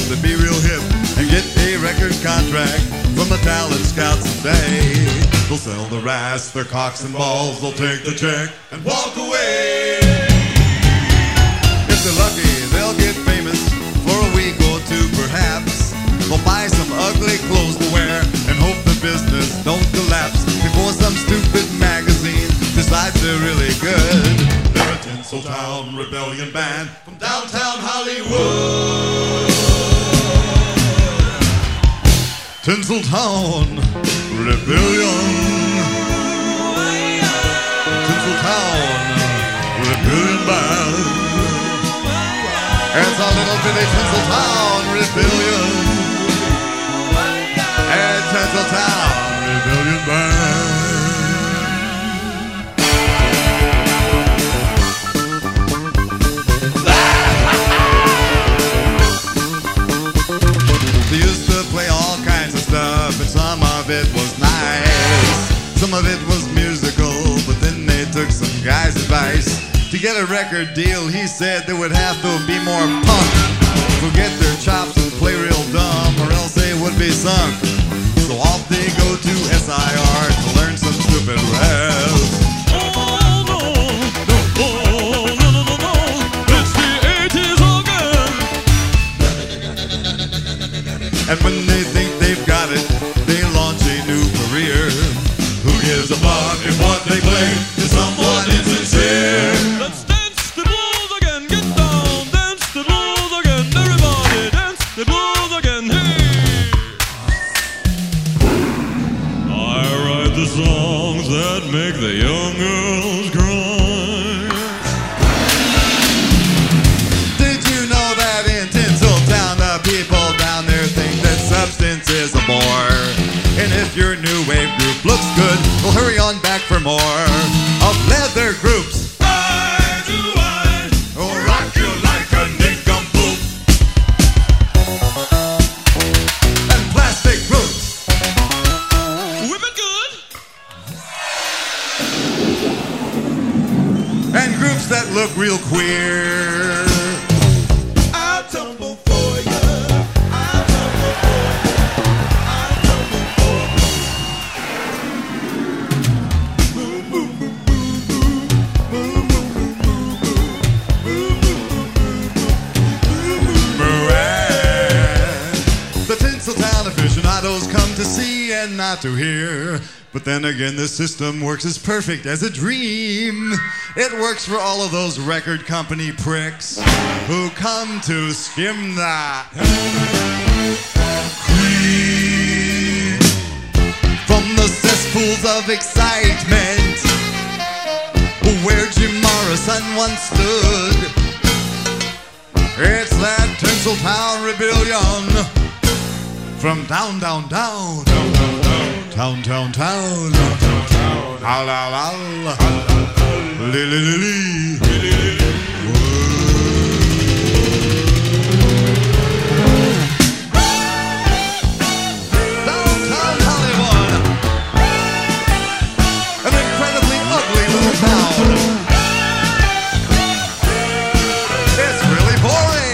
to be real hip and get a record contract from the talent scouts someday. They'll sell the rest, their cocks and balls, they'll take the check and walk away. If they're lucky, they'll get famous for a week or two perhaps. They'll buy some ugly clothes to wear and hope the business don't collapse before some stupid magazine decides they're really good. They're a Tinseltown rebellion band from downtown Hollywood. Tinseltown rebellion. Tinseltown rebellion band. It's a little bitty Tinseltown rebellion. At Tinseltown rebellion band. They used to play all kinds of stuff, and some of it was nice. Some of it was musical, but then they took some guy's advice. To get a record deal, he said there would have to be more punk. Forget their chops and play real dumb, or else they would be sunk. So off they go to SIR to learn some stupid raps. And when they think they've got it, they launch a new career. Who gives a fuck if what they play is somewhat insincere? Let's dance the blues again, get down, dance the blues again, everybody dance the blues again, hey! I write the songs that make the young girls cry. Did you know that in Tinseltown the people down there think that substance is a bore? And if your new wave group looks good, well hurry on back for more of leather groups. Eye to eye, Oh, rock you like a nincompoop. And plastic roots. whip it good. And groups that look real queer. I'll tumble for you, I'll tumble for you, I'll tumble for The Tinseltown aficionados come to see and not to hear. But then again, the system works as perfect as a dream. It works for all of those record company pricks who come to skim the cream from the cesspools of excitement where Jim Morrison once stood. It's that Tinseltown rebellion from down, down, down, down, down, down, town, town, town, al, al, al, li, li, li, li. Downtown Hollywood, an incredibly ugly little town. It's really boring.